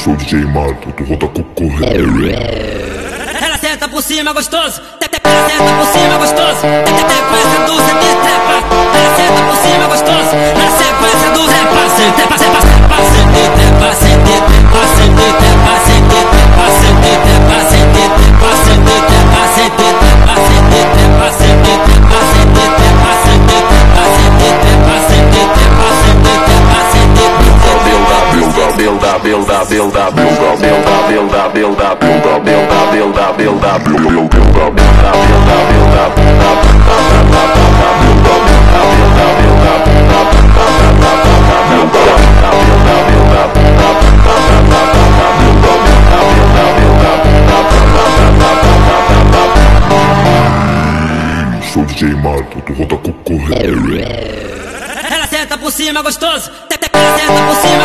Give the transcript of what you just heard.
Sou DJ Marto, tu roda concorrente. Ela senta por cima gostoso, ela senta por cima gostoso. Sequência do CT trepa, ela senta por cima gostoso. Na sequência do trepa, trepa, trepa, trepa, trepa, trepa, trepa, trepa, Sou DJ Marto, tu roda concorrente. ela senta por cima gostoso, ela senta por cima